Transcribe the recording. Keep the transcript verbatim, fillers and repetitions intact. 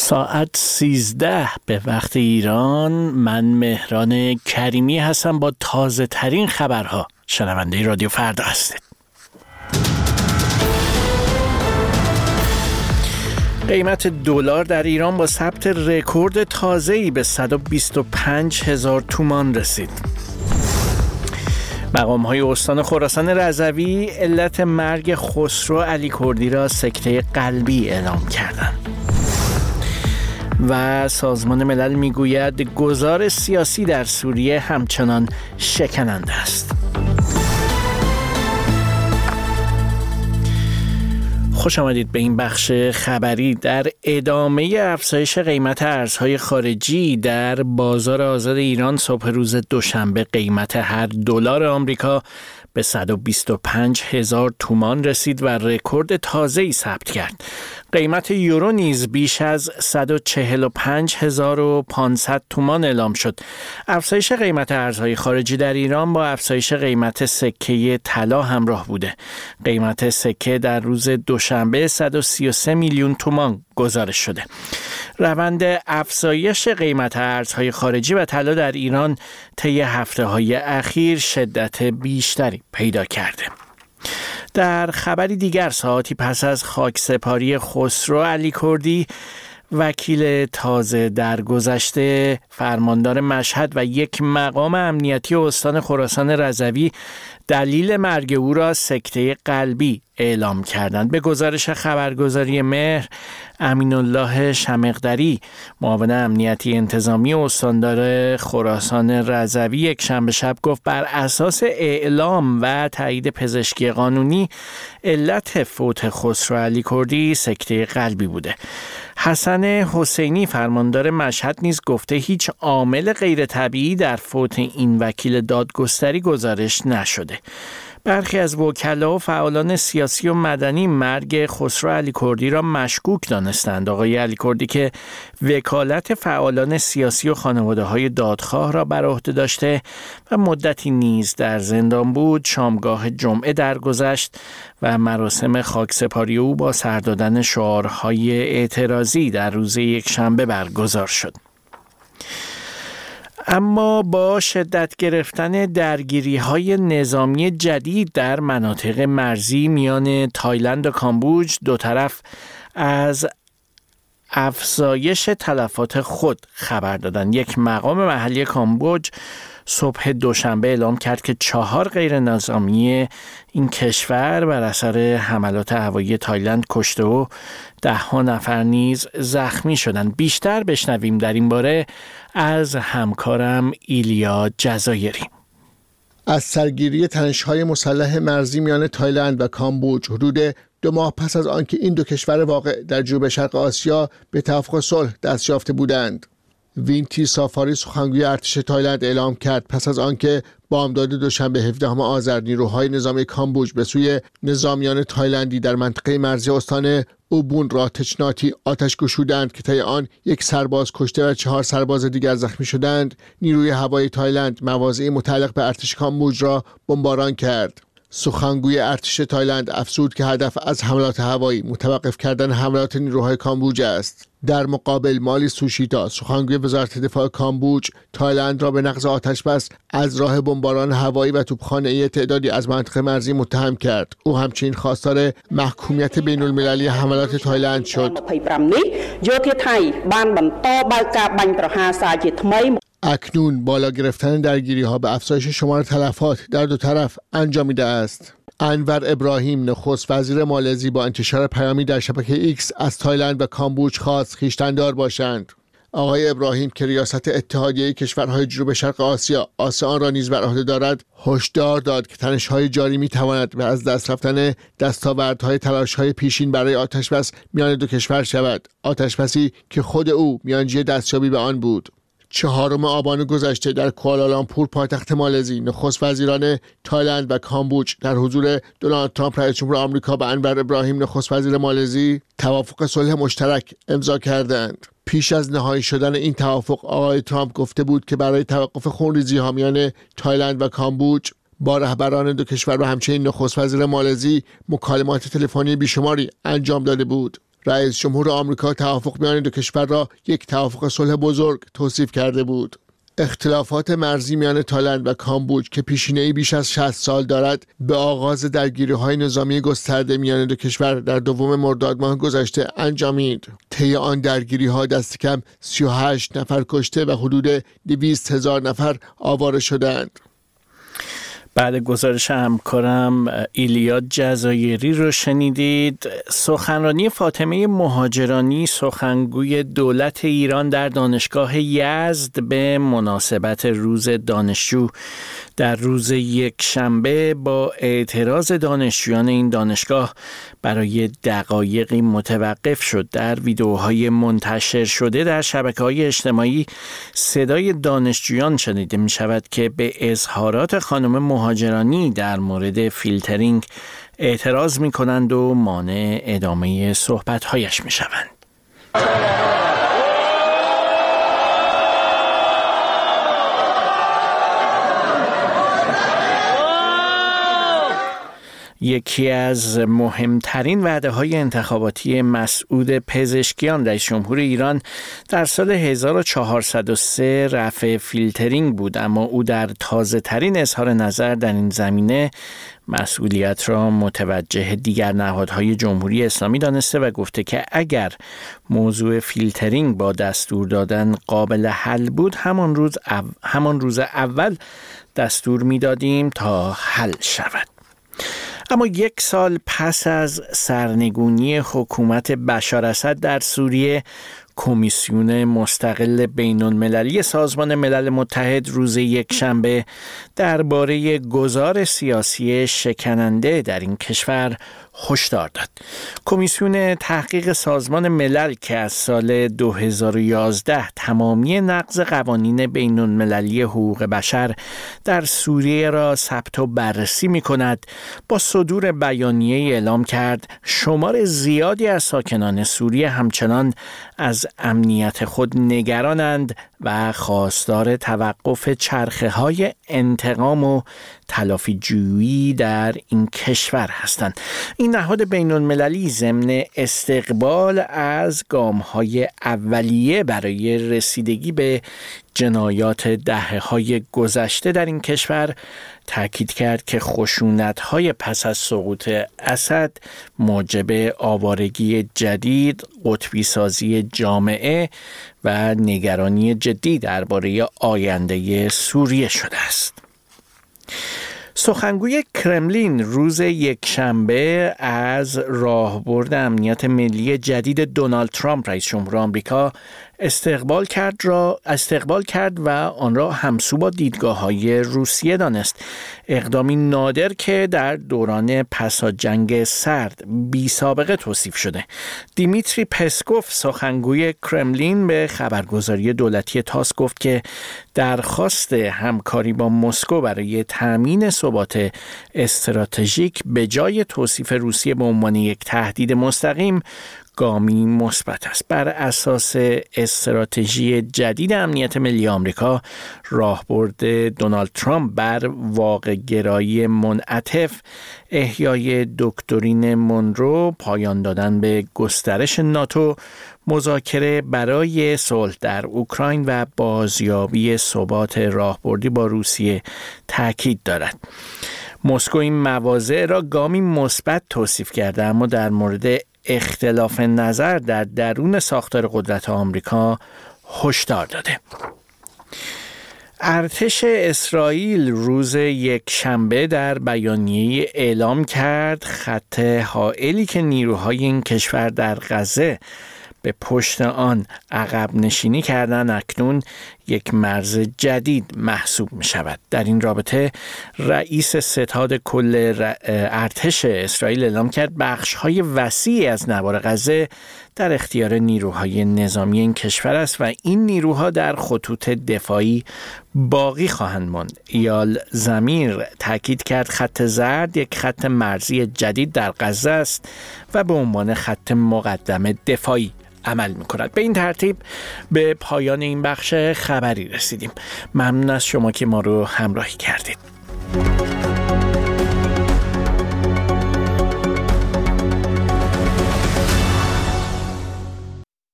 ساعت سیزده به وقت ایران. من مهران کریمی هستم با تازه ترین خبرها. شنونده رادیو فردا هستید. قیمت دلار در ایران با ثبت رکورد تازه‌ای به صد و بیست و پنج هزار تومان رسید. مقام‌های استان خراسان رضوی علت مرگ خسرو علیکردی را سکته قلبی اعلام کردند. و سازمان ملل میگوید گذار سیاسی در سوریه همچنان شکننده است. خوش آمدید به این بخش خبری. در ادامه افزایش قیمت ارزهای خارجی در بازار آزاد ایران صبح روز دوشنبه قیمت هر دلار آمریکا به صد و بیست و پنج هزار تومان رسید و رکورد تازه‌ای ثبت کرد. قیمت یورو نیز بیش از صد و چهل و پنج هزار و پانصد تومان اعلام شد. افزایش قیمت ارزهای خارجی در ایران با افزایش قیمت سکه طلا همراه بوده. قیمت سکه در روز دوشنبه صد و سی و سه میلیون تومان گزارش شده. روند افزایش قیمت ارزهای خارجی و طلا در ایران طی هفته‌های اخیر شدت بیشتری پیدا کرده. در خبری دیگر، ساعتی پس از خاکسپاری خسرو علیکردی، وکیل تازه درگذشته فرماندار مشهد و یک مقام امنیتی استان خراسان رضوی دلیل مرگ او را سکته قلبی اعلام کردند. به گزارش خبرگزاری مهر، امین الله شمقدری، معاون امنیتی انتظامی استاندار خراسان رضوی، یک شنبه شب گفت بر اساس اعلام و تایید پزشکی قانونی علت فوت خسرو علیکردی سکته قلبی بوده. حسن حسینی، فرماندار مشهد، نیز گفته هیچ عامل غیر طبیعی در فوت این وکیل دادگستری گزارش نشده. برخی از وکلا و فعالان سیاسی و مدنی مرگ خسرو علیکردی را مشکوک دانستند. آقای علیکردی که وکالت فعالان سیاسی و خانواده‌های دادخواه را بر عهده داشته و مدتی نیز در زندان بود، شامگاه جمعه درگذشت و مراسم خاکسپاری او با سر دادن شعارهای اعتراضی در روز یکشنبه برگزار شد. اما با شدت گرفتن درگیری‌های نظامی جدید در مناطق مرزی میان تایلند و کامبوج، دو طرف از افزایش تلفات خود خبر دادند. یک مقام محلی کامبوج صبح دوشنبه اعلام کرد که چهار غیر نظامی این کشور بر اثر حملات هوایی تایلند کشته و ده ها نفر نیز زخمی شدند. بیشتر بشنویم در این باره از همکارم ایلیا جزایری. از سرگیری تنش‌های مسلح مرزی میان تایلند و کامبوج حدود دو ماه پس از آنکه این دو کشور واقع در جنوب شرق آسیا به توافق صلح دست یافته بودند، وینتی سافاری، سخنگوی ارتش تایلند، اعلام کرد پس از آنکه بامداد دوشنبه هفدهم آذر نیروهای نظامی کامبوج به سوی نظامیان تایلندی در منطقه مرزی استان اوبون راتچناتی آتش گشودند که طی آن یک سرباز کشته و چهار سرباز دیگر زخمی شدند، نیروی هوایی تایلند مواضع متعلق به ارتش کامبوج را بمباران کرد. سخنگوی ارتش تایلند افزود که هدف از حملات هوایی متوقف کردن حملات نیروهای کامبوج است. در مقابل، مالی سوشیتا، سخنگوی وزارت دفاع کامبوج، تایلند را به نقض آتش بس از راه بمباران هوایی و توپخانه‌ای تعدادی از منطقه مرزی متهم کرد. او همچنین خواستار محکومیت بین المللی حملات تایلند شد. اکنون بالا گرفتن درگیری ها به افزایش شمار تلفات در دو طرف انجامیده است. انور ابراهیم، نخست وزیر مالزی، با انتشار پیامی در شبکه ایکس از تایلند و کامبوج خواست خویشتن‌دار باشند. آقای ابراهیم که ریاست اتحادیه کشورهای جنوب شرق آسیا آسیان را نیز بر عهده دارد، هشدار داد که تنش‌های جاری می‌تواند به از دست رفتن دستاوردهای تلاش‌های پیشین برای آتش‌بس میان دو کشور شود، آتش‌بسی که خود او میانجی دستیابی به آن بود. چهارم آبان گذشته در کوالالامپور، پایتخت مالزی، نخست وزیران تایلند و کامبوج در حضور دونالد ترامپ رئیس جمهور آمریکا و انور ابراهیم، نخست وزیر مالزی، توافق صلح مشترک امضا کردند. پیش از نهایی شدن این توافق، آقای ترامپ گفته بود که برای توقف خونریزی ها میان تایلند و کامبوج با رهبران دو کشور و همچنین نخست وزیر مالزی مکالمات تلفنی بیشماری انجام داده بود. رئیس جمهور آمریکا توافق میان دو کشور را یک توافق صلح بزرگ توصیف کرده بود. اختلافات مرزی میان تایلند و کامبوج که پیشینه‌ای بیش از شصت سال دارد، به آغاز درگیری‌های نظامی گسترده میان دو کشور در دوم مرداد ماه گذشته انجامید. طی آن درگیری‌ها دست کم سی و هشت نفر کشته و حدود دویست هزار نفر آواره شدند. بعد گزارش همکارم ایلیا جزایری رو شنیدید. سخنرانی فاطمه مهاجرانی، سخنگوی دولت ایران در دانشگاه یزد به مناسبت روز دانشجو در روز یک شنبه با اعتراض دانشجویان این دانشگاه برای دقایقی متوقف شد. در ویدیوهای منتشر شده در شبکه‌های اجتماعی صدای دانشجویان شنیده می شود که به اظهارات خانم مهاجرانی در مورد فیلترینگ اعتراض می کنند و مانع ادامه صحبت‌هایش می شوند. یکی از مهمترین وعده‌های انتخاباتی مسعود پزشکیان رئیس جمهور ایران در سال هزار و چهارصد و سه رفع فیلترینگ بود، اما او در تازه‌ترین اظهار نظر در این زمینه مسئولیت را متوجه دیگر نهادهای جمهوری اسلامی دانسته و گفته که اگر موضوع فیلترینگ با دستور دادن قابل حل بود همان روز او... همان روز اول دستور می‌دادیم تا حل شود. اما یک سال پس از سرنگونی حکومت بشار اسد در سوریه، کمیسیون مستقل بین‌المللی سازمان ملل متحد روز یکشنبه درباره گذار سیاسی شکننده در این کشور هشدار داد. کمیسیون تحقیق سازمان ملل که از سال دو هزار و یازده تمامی نقض قوانین بین‌المللی حقوق بشر در سوریه را ثبت و بررسی می‌کند، با صدور بیانیه اعلام کرد شمار زیادی از ساکنان سوریه همچنان از امنیت خود نگرانند و خواستار توقف چرخه‌های انتقام و تلافی جویی در این کشور هستند. این نهاد بین‌المللی ضمن استقبال از گام‌های اولیه برای رسیدگی به جنایات دهه‌های گذشته در این کشور تاکید کرد که خشونت‌های پس از سقوط اسد موجب آوارگی جدید، قطبی سازی جامعه و نگرانی جدی درباره آینده سوریه شده است. سخنگوی کرملین روز یکشنبه از راهبرد امنیت ملی جدید دونالد ترامپ رئیس جمهور آمریکا استقبال کرد را استقبال کرد و آن را همسو با دیدگاه‌های روسیه دانست. اقدامی نادر که در دوران پس از جنگ سرد بی سابقه توصیف شده. دیمیتری پسکوف سخنگوی کرملین به خبرگزاری دولتی تاس گفت که درخواست همکاری با مسکو برای تامین ثبات استراتژیک به جای توصیف روسیه به عنوان یک تهدید مستقیم گامی مثبت است. بر اساس استراتژی جدید امنیت ملی آمریکا، راهبرد دونالد ترامپ بر واقع گرایی منعطف، احیای دکترین مونرو، پایان دادن به گسترش ناتو، مذاکره برای صلح در اوکراین و بازیابی ثبات راهبردی با روسیه تاکید دارد. مسکو این مواضع را گامی مثبت توصیف کرده، اما در مورد اختلاف نظر در درون ساختار قدرت آمریکا هشدار داده. ارتش اسرائیل روز یکشنبه در بیانیه اعلام کرد خط حائلی که نیروهای این کشور در غزه به پشت آن عقب نشینی کردن اکنون یک مرز جدید محسوب می شود. در این رابطه رئیس ستاد کل ارتش اسرائیل اعلام کرد بخش های وسیعی از نوار غزه در اختیار نیروهای نظامی این کشور است و این نیروها در خطوط دفاعی باقی خواهند ماند. ایال زمیر تاکید کرد خط زرد یک خط مرزی جدید در غزه است و به عنوان خط مقدم دفاعی عمل می‌کند. به این ترتیب به پایان این بخش خبری رسیدیم. ممنون از شما که ما رو همراهی کردید.